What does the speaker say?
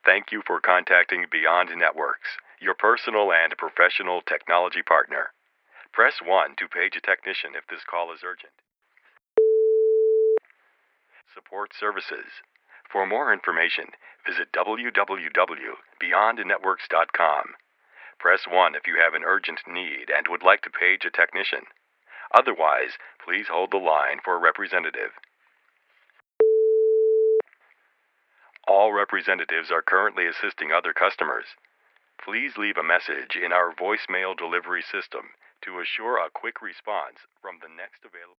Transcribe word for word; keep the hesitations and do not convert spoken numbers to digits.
Thank you for contacting Beyond Networks, your personal and professional technology partner. Press one to page a technician if this call is urgent. Support services. For more information, visit w w w dot beyond networks dot com. Press one if you have an urgent need and would like to page a technician. Otherwise, please hold the line for a representative. All representatives are currently assisting other customers. Please leave a message in our voicemail delivery system to assure a quick response from the next available